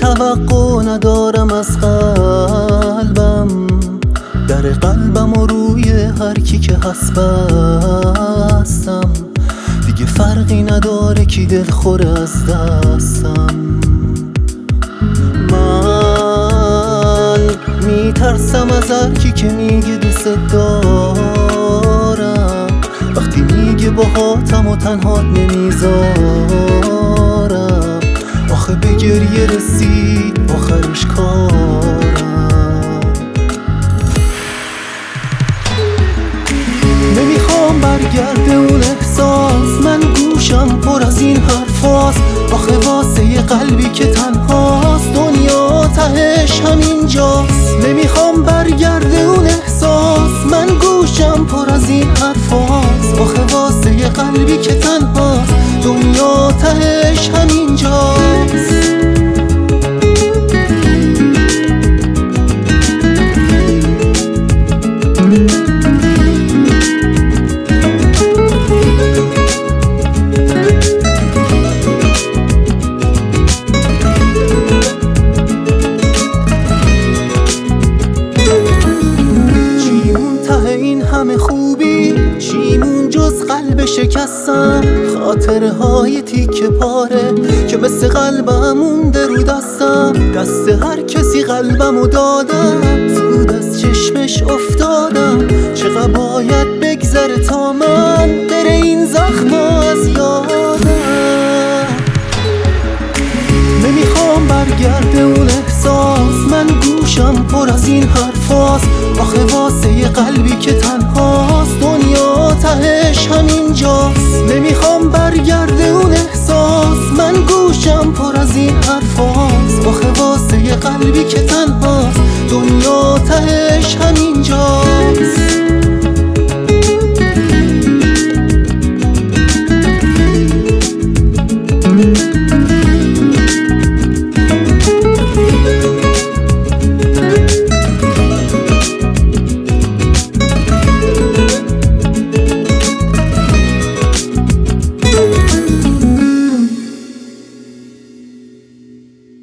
توقع ندارم از قلبم، در قلبم و روی هر کی که هست بستم. دیگه فرقی نداره کی دلخوره از دستم. من میترسم از هر کی که میگه دوست دارم، وقتی میگه باهاتم و تنهات نمیذارم. آخه به گریه رسید آخرش کارم. نمیخوام برگرده اون احساس، من گوشم پر از این حرفاست. آخه واسه یه قلبی که تنهاست دنیا تهش همینجاست. نمیخوام برگرده اون احساس، من گوشم پر از این حرفاست. آخه واسه یه قلبی که تنهاست دنیا تهش همینجاست. همه خوبی چیمون جز قلب شکستم، خاطره های تیکه پاره که مثل قلبم مونده رو دستم. دست هر کسی قلبمو دادم، زود از چشمش افتادم. چقدر باید بگذره تا من بره این زخما از یادم. نمیخوام برگرده اون احساس، من گوشم پر از این حرفاست. آخه واسه یه قلبی که تنهاست دنیا تهش همینجاست. نمیخوام برگرده اون احساس، من گوشم پر از این حرفاست. آخه واسه یه قلبی که تنهاست